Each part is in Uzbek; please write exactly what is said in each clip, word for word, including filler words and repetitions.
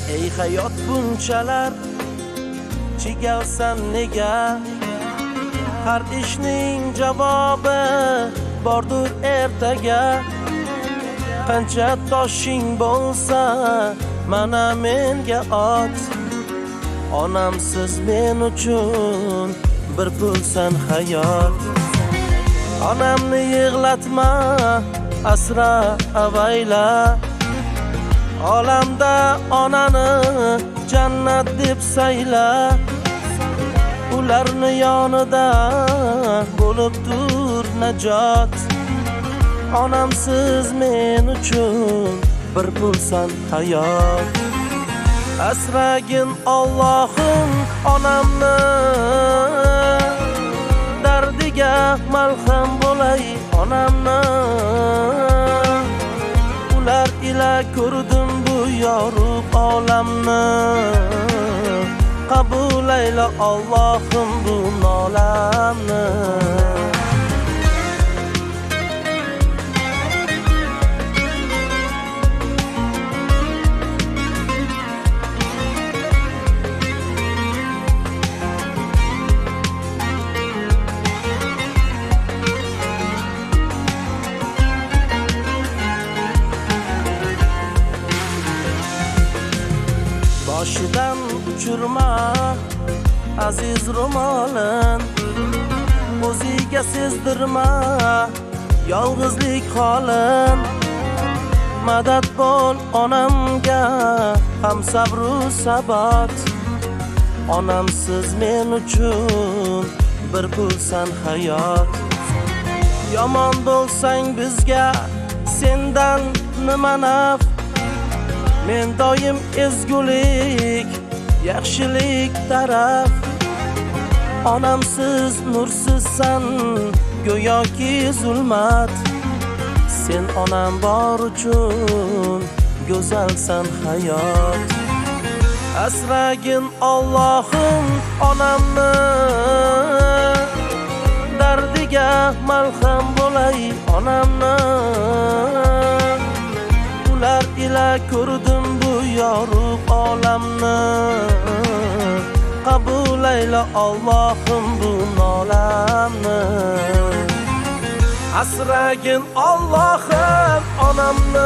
Ey hayot bunchalar chigalsan nega? Har ishning javobi bordur ertaga. Qancha toshing bo'lsa mana menga ot. Onamsiz men uchun bir pulsan hayot. Onamni yig'latma, asra avayla. Olamda onani jannat deb sayla. Ularni yonida bo'lib tur najot. Onamsiz men uchun bir pulsan hayot. Asragin Allohim onamni, dardiga malham bo'lay onamni. Ular ila ko'rdim bu yorug' olamni. Qabul ayla Allohim bu nolamni. Boshidan uchirma aziz ro'molin, o'ziga sezdirma yolg'izlik holin. Madad bo'l onamga ham sabru sabot. Onamsiz men uchun bir pulsan hayot. Yomon bo'lsang bizga sendan nima naf? Men doim ezgulik, yaxshilik taraf. Onamsiz nursizsan, go'yoki zulmat. Sen onam bor uchun go'zalsan hayot. Asragin Allohim onamni, dardiga malham bo'lay onamni. Ular ila ko'rdim bu yorug' olamni. Qabul ayla Allohim bu nolamni. Asragin Allohim onamni,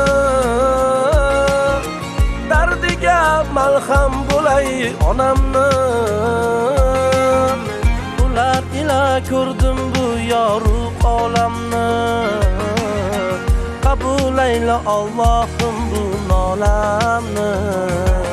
dardiga malham bo'lay onamni. Ular ila ko'rdim bu yorug' olamni. Qabul ayla Allohim bu nolamni.